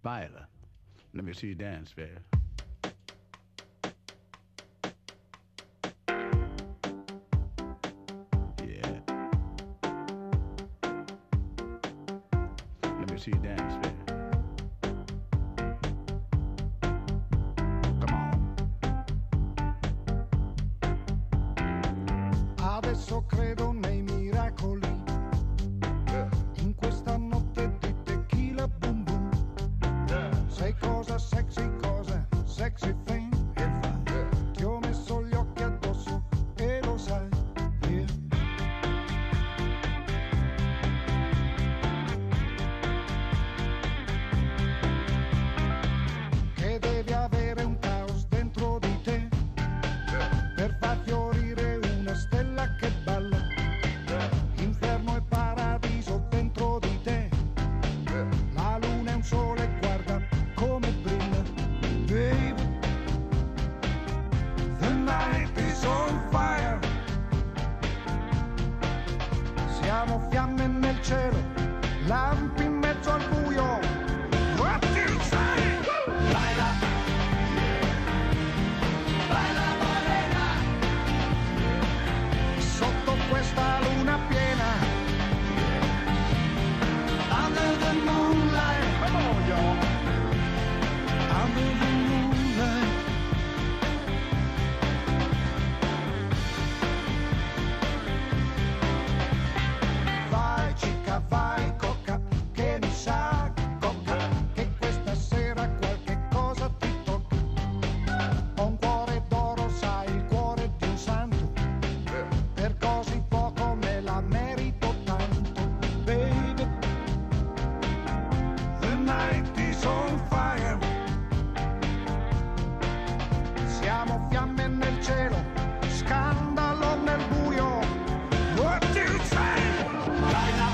Baila. Let me see you dance, baby. Yeah. Let me see you dance, baby. Come on. Adesso credo nei miracoli. In questa notte di tequila boom boom. Sai cosa sexy thing. Ti ho messo gli occhi addosso e lo sai. Yeah. Che devi avere un caos dentro di te per far fiorire una stella che balla. Inferno e paradiso dentro di te. La luna è un sole, guarda come brilla. Baby, the night is on fire. Siamo fiamme nel cielo, lampi in mezzo al buio. What do you say? Baila, baila morena. Sotto questa luna piena. Under the moonlight. Come on, y'all. Under the moonlight. Vai cica, vai coca, che mi sa coca, che questa sera qualche cosa ti tocca. Ho un cuore d'oro, sai, il cuore di un santo. Per così poco me la merito tanto. Baby, the night is on fire. Siamo fiamme nel cielo, scandalo nel buio. What do you say? Baila,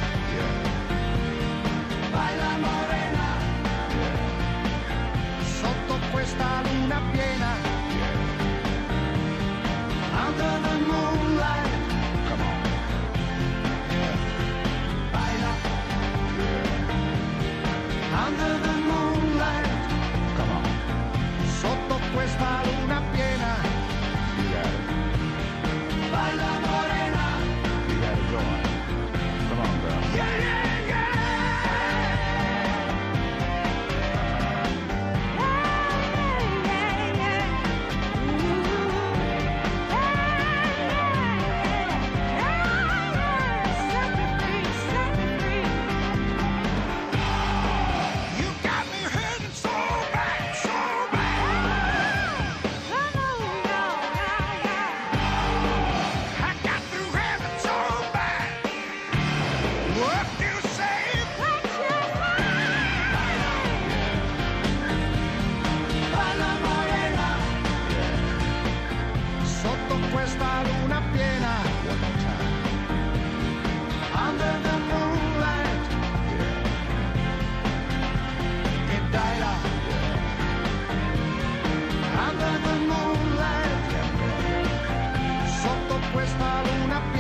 baila morena. Sotto questa luna piena. Under the moonlight. Come on. Baila. Under the moonlight. Come on. Sotto questa luna piena. You got it. Baila morena. You got it going. Come on, girl. Yeah, yeah, yeah. You got me hurting so bad, so bad. I got to have it so bad. What do you say? Baila morena. Sotto questa luna piena. One more time. Under the moonlight. E dai là. Under the moonlight. Sotto questa luna piena.